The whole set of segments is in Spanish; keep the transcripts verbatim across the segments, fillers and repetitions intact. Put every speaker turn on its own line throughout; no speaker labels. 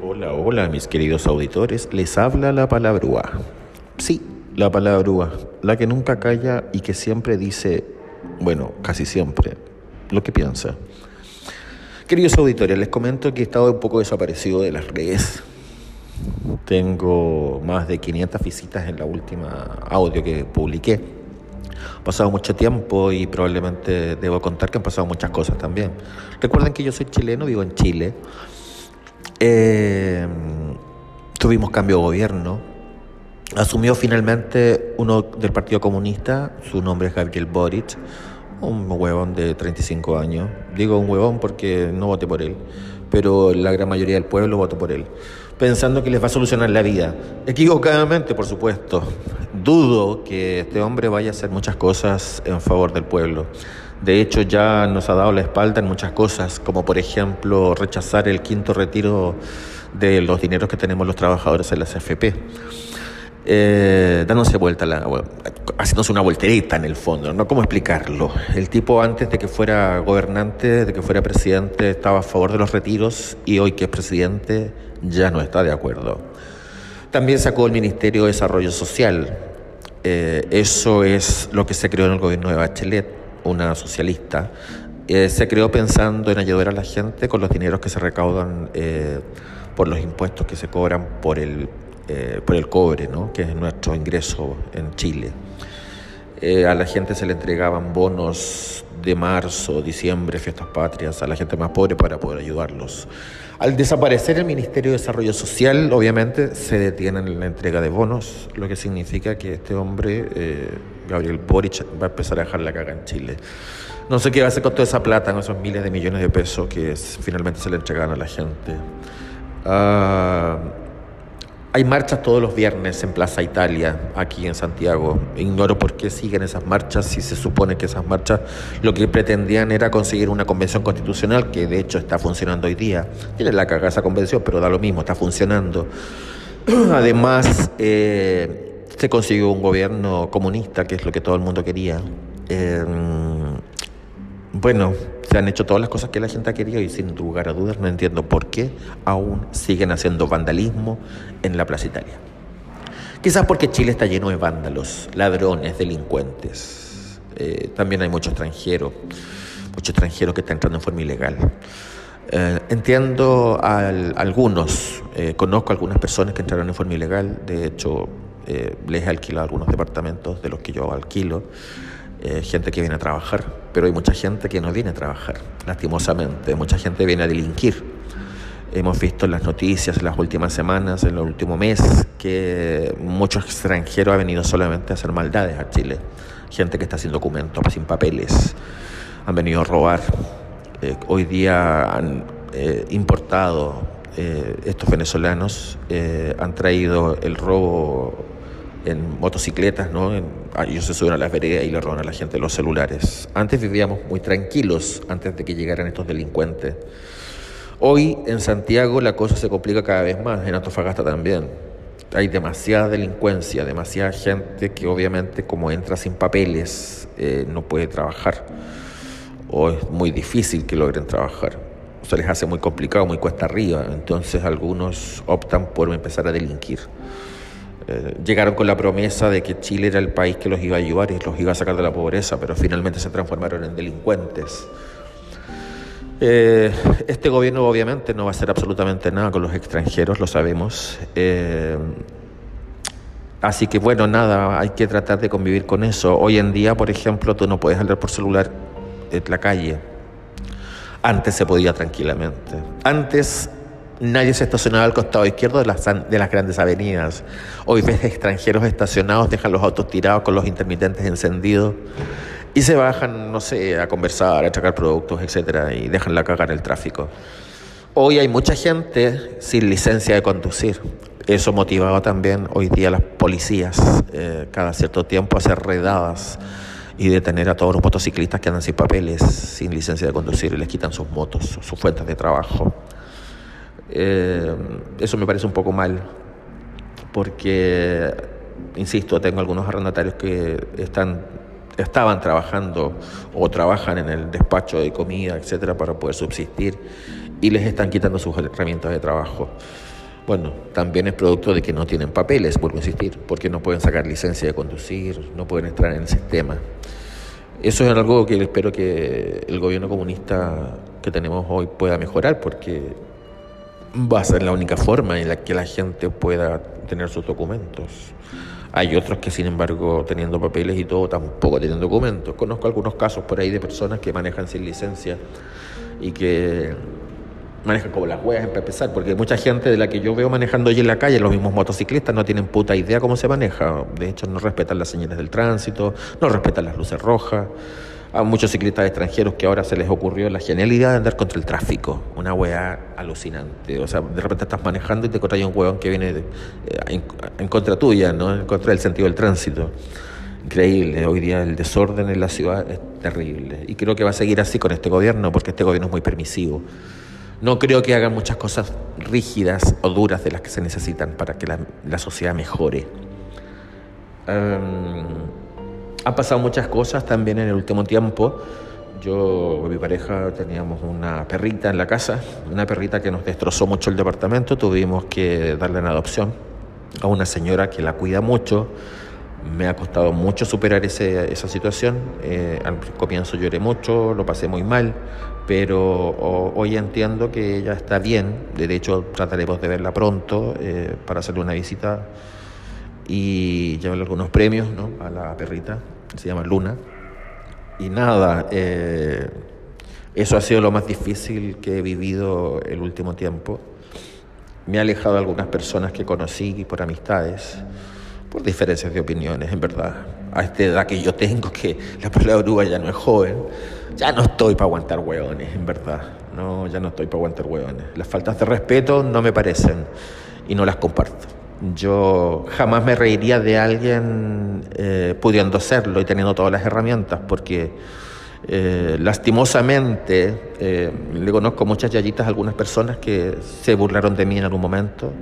Hola, hola, mis queridos auditores. Les habla la palabrúa. Sí, la palabrúa, la que nunca calla y que siempre dice, bueno, casi siempre, lo que piensa. Queridos auditores, les comento que he estado un poco desaparecido de las redes. Tengo más de quinientas visitas en la última audio que publiqué. Ha pasado mucho tiempo y probablemente debo contar que han pasado muchas cosas también. Recuerden que yo soy chileno, vivo en Chile. Eh, tuvimos cambio de gobierno. Asumió finalmente uno del Partido Comunista. Su nombre es Gabriel Boric, un huevón de treinta y cinco años. Digo un huevón porque no voté por él, pero la gran mayoría del pueblo votó por él, pensando que les va a solucionar la vida. Equivocadamente, por supuesto. Dudo que este hombre vaya a hacer muchas cosas en favor del pueblo. De hecho, ya nos ha dado la espalda en muchas cosas, como por ejemplo rechazar el quinto retiro de los dineros que tenemos los trabajadores en las A F P. Eh, dándose vuelta, la, bueno, haciéndose una voltereta en el fondo, ¿no? ¿Cómo explicarlo? El tipo, antes de que fuera gobernante, de que fuera presidente, estaba a favor de los retiros, y hoy que es presidente ya no está de acuerdo. También sacó el Ministerio de Desarrollo Social. Eh, eso es lo que se creó en el gobierno de Bachelet, una socialista. Eh, se creó pensando en ayudar a la gente con los dineros que se recaudan eh, por los impuestos que se cobran por el, eh, por el cobre, ¿no? Que es nuestro ingreso en Chile. Eh, a la gente se le entregaban bonos de marzo, diciembre, fiestas patrias, a la gente más pobre para poder ayudarlos. Al desaparecer el Ministerio de Desarrollo Social, obviamente se detiene la entrega de bonos, lo que significa que este hombre, eh, Gabriel Boric, va a empezar a dejar la caga en Chile. No sé qué va a hacer con toda esa plata, con esos miles de millones de pesos que es, finalmente se le entregan a la gente. Uh, Hay marchas todos los viernes en Plaza Italia, aquí en Santiago. Ignoro por qué siguen esas marchas, si se supone que esas marchas lo que pretendían era conseguir una convención constitucional, que de hecho está funcionando hoy día. Tiene la cagada esa convención, pero da lo mismo, está funcionando. Además, eh, se consiguió un gobierno comunista, que es lo que todo el mundo quería. Eh, bueno, se han hecho todas las cosas que la gente ha querido y sin lugar a dudas no entiendo por qué aún siguen haciendo vandalismo en la Plaza Italia. Quizás porque Chile está lleno de vándalos, ladrones, delincuentes. Eh, también hay mucho extranjero, mucho extranjero que está entrando en forma ilegal. Eh, entiendo a algunos, eh, conozco a algunas personas que entraron en forma ilegal. De hecho, eh, les he alquilado algunos departamentos de los que yo alquilo. Eh, gente que viene a trabajar, pero hay mucha gente que no viene a trabajar, lastimosamente. Mucha gente viene a delinquir. Hemos visto en las noticias en las últimas semanas, en el último mes, que muchos extranjeros han venido solamente a hacer maldades a Chile. Gente que está sin documentos, sin papeles, han venido a robar. Eh, hoy día han eh, importado, eh, estos venezolanos eh, han traído el robo en motocicletas, ¿no? En, ellos se suben a las veredas y le roban a la gente los celulares. Antes vivíamos muy tranquilos, antes de que llegaran estos delincuentes. Hoy en Santiago la cosa se complica cada vez más, en Antofagasta también. Hay demasiada delincuencia, demasiada gente que obviamente, como entra sin papeles, eh, no puede trabajar, o es muy difícil que logren trabajar. O se les hace muy complicado, muy cuesta arriba. Entonces algunos optan por empezar a delinquir. Eh, llegaron con la promesa de que Chile era el país que los iba a ayudar y los iba a sacar de la pobreza, pero finalmente se transformaron en delincuentes. Eh, este gobierno obviamente no va a hacer absolutamente nada con los extranjeros, lo sabemos. Eh, así que bueno, nada, hay que tratar de convivir con eso. Hoy en día, por ejemplo, tú no puedes hablar por celular en la calle. Antes se podía tranquilamente. Antes nadie se estacionaba al costado izquierdo de las, de las grandes avenidas. Hoy ves extranjeros estacionados, dejan los autos tirados con los intermitentes encendidos y se bajan, no sé, a conversar, a sacar productos, etcétera, y dejan la caga en el tráfico. Hoy hay mucha gente sin licencia de conducir. Eso motivaba también hoy día a las policías eh, cada cierto tiempo a hacer redadas y detener a todos los motociclistas que andan sin papeles, sin licencia de conducir, y les quitan sus motos, sus fuentes de trabajo. Eh, eso me parece un poco mal, porque, insisto, tengo algunos arrendatarios que están, estaban trabajando o trabajan en el despacho de comida, etcétera, para poder subsistir, y les están quitando sus herramientas de trabajo. Bueno, también es producto de que no tienen papeles, vuelvo a insistir, porque no pueden sacar licencia de conducir, no pueden entrar en el sistema. Eso es algo que espero que el gobierno comunista que tenemos hoy pueda mejorar, porque va a ser la única forma en la que la gente pueda tener sus documentos. Hay otros que, sin embargo, teniendo papeles y todo, tampoco tienen documentos. Conozco algunos casos por ahí de personas que manejan sin licencia y que manejan como las huevas para empezar, porque mucha gente de la que yo veo manejando allí en la calle, los mismos motociclistas, no tienen puta idea cómo se maneja. De hecho, no respetan las señales del tránsito, no respetan las luces rojas. A muchos ciclistas extranjeros que ahora se les ocurrió la genialidad de andar contra el tráfico. Una hueá alucinante. O sea, de repente estás manejando y te encuentras un hueón que viene de, eh, en, en contra tuya, ¿no? En contra del sentido del tránsito. Increíble. Hoy día el desorden en la ciudad es terrible. Y creo que va a seguir así con este gobierno, porque este gobierno es muy permisivo. No creo que hagan muchas cosas rígidas o duras de las que se necesitan para que la, la sociedad mejore. Um, han pasado muchas cosas también en el último tiempo. Yo con mi pareja teníamos una perrita en la casa, una perrita que nos destrozó mucho el departamento. Tuvimos que darle en adopción a una señora que la cuida mucho. Me ha costado mucho superar ese, esa situación. Eh, al comienzo lloré mucho, lo pasé muy mal, pero o, hoy entiendo que ella está bien. De hecho, trataremos de verla pronto eh, para hacerle una visita y llevarle algunos premios, ¿no?, a la perrita. Se llama Luna. Y nada, eh, eso ha sido lo más difícil que he vivido el último tiempo. Me ha alejado de algunas personas que conocí por amistades, por diferencias de opiniones, en verdad. A esta edad que yo tengo, que la palabra ya no es joven, ya no estoy para aguantar hueones, en verdad. No, ya no estoy para aguantar hueones. Las faltas de respeto no me parecen y no las comparto. Yo jamás me reiría de alguien eh, pudiendo hacerlo y teniendo todas las herramientas, porque eh, lastimosamente eh, le conozco muchas yayitas a algunas personas que se burlaron de mí en algún momento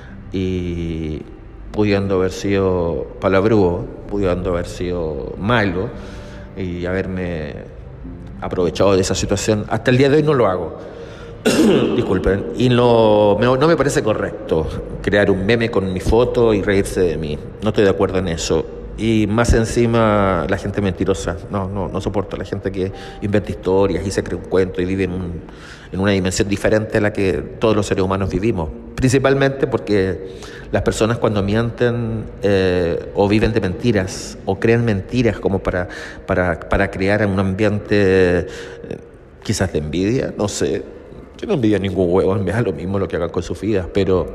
y pudiendo haber sido palabrúo, pudiendo haber sido malo y haberme aprovechado de esa situación. Hasta el día de hoy no lo hago. Disculpen. Y no, me, no me parece correcto crear un meme con mi foto y reírse de mí. No estoy de acuerdo en eso. Y más encima la gente mentirosa. No, no, no soporto a la gente que inventa historias y se cree un cuento y vive en, un, en una dimensión diferente a la que todos los seres humanos vivimos. Principalmente porque las personas cuando mienten eh, o viven de mentiras o crean mentiras como para, para, para crear un ambiente eh, quizás de envidia, no sé. Yo no envidio a ningún huevo, me da lo mismo lo que hagan con sus vidas, pero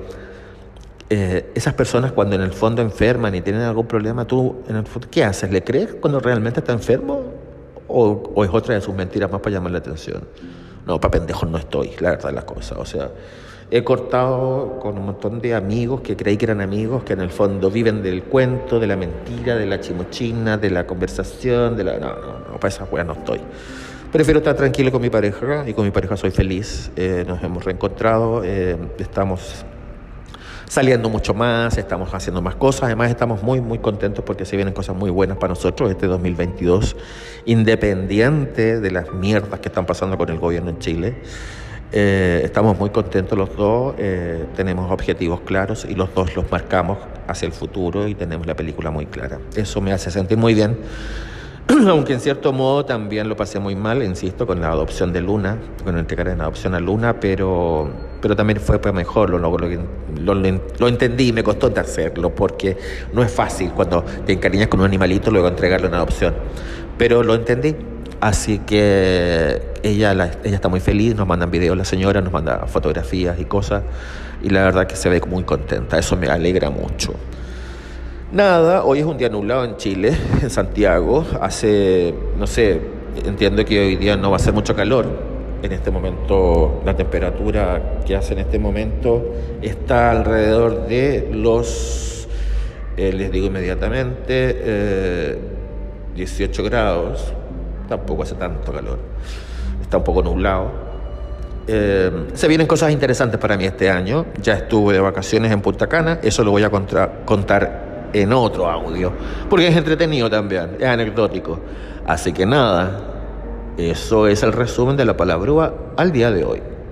eh, esas personas cuando en el fondo enferman y tienen algún problema, tú, en el fondo, ¿qué haces? ¿Le crees cuando realmente está enfermo? ¿O, o es otra de sus mentiras más para llamar la atención? No, para pendejos no estoy, la verdad es la cosa. O sea, he cortado con un montón de amigos que creí que eran amigos, que en el fondo viven del cuento, de la mentira, de la chimuchina, de la conversación, de la... No, no, no, para esas weas no estoy. Prefiero estar tranquilo con mi pareja y con mi pareja soy feliz. Eh, nos hemos reencontrado, eh, estamos saliendo mucho más, estamos haciendo más cosas. Además estamos muy, muy contentos porque se vienen cosas muy buenas para nosotros este dos mil veintidós, independiente de las mierdas que están pasando con el gobierno en Chile. Eh, estamos muy contentos los dos, eh, tenemos objetivos claros y los dos los marcamos hacia el futuro y tenemos la película muy clara. Eso me hace sentir muy bien. Aunque en cierto modo también lo pasé muy mal, insisto, con la adopción de Luna, con entregar en adopción a Luna, pero, pero también fue para mejor, lo, lo, lo, lo, lo entendí y me costó hacerlo, porque no es fácil cuando te encariñas con un animalito luego entregarlo en adopción, pero lo entendí, así que ella, la, ella está muy feliz, nos mandan videos la señora, nos manda fotografías y cosas, y la verdad que se ve muy contenta, eso me alegra mucho. Nada, hoy es un día nublado en Chile, en Santiago. Hace, no sé, entiendo que hoy día no va a ser mucho calor. En este momento, la temperatura que hace en este momento está alrededor de los, eh, les digo inmediatamente, eh, dieciocho grados. Tampoco hace tanto calor. Está un poco nublado. Eh, se vienen cosas interesantes para mí este año. Ya estuve de vacaciones en Punta Cana. Eso lo voy a contra- contar en otro audio, porque es entretenido también, es anecdótico. Así que nada, eso es el resumen de la palabrúa al día de hoy.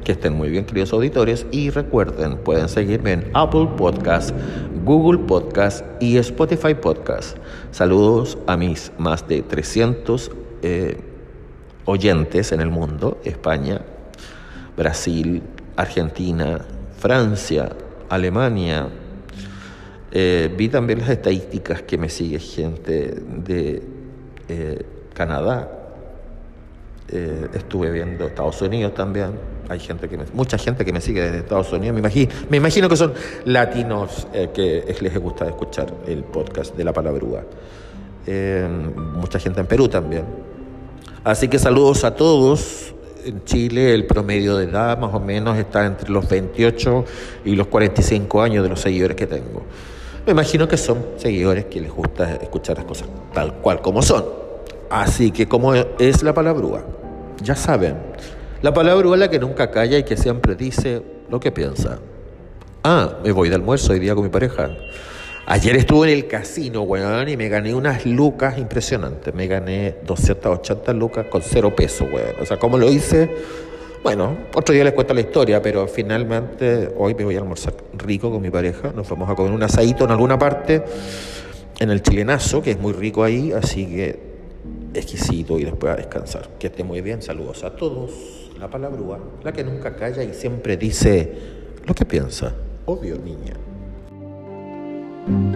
Que estén muy bien, queridos auditores, y recuerden, pueden seguirme en Apple Podcast, Google Podcast y Spotify Podcast. Saludos a mis más de trescientos eh, oyentes en el mundo: España, Brasil, Argentina, Francia, Alemania. Eh, vi también las estadísticas que me sigue gente de eh, Canadá. Eh, estuve viendo Estados Unidos también. Hay gente que me, mucha gente que me sigue desde Estados Unidos. Me imagino, me imagino que son latinos eh, que les gusta escuchar el podcast de La Palabrúa. Eh, mucha gente en Perú también. Así que saludos a todos. En Chile el promedio de edad más o menos está entre los veintiocho y los cuarenta y cinco años de los seguidores que tengo. Me imagino que son seguidores que les gusta escuchar las cosas tal cual como son. Así que como es La Palabrúa, ya saben, La Palabrúa es la que nunca calla y que siempre dice lo que piensa. Ah, me voy de almuerzo hoy día con mi pareja. Ayer estuve en el casino, weón, y me gané unas lucas impresionantes. Me gané doscientas ochenta lucas con cero pesos, weón. O sea, ¿cómo lo hice? Bueno, otro día les cuento la historia, pero finalmente hoy me voy a almorzar rico con mi pareja. Nos vamos a comer un asadito en alguna parte, en el Chilenazo, que es muy rico ahí, así que exquisito, y después a descansar. Que esté muy bien, saludos a todos. La Palabrúa, la que nunca calla y siempre dice lo que piensa. Obvio, niña.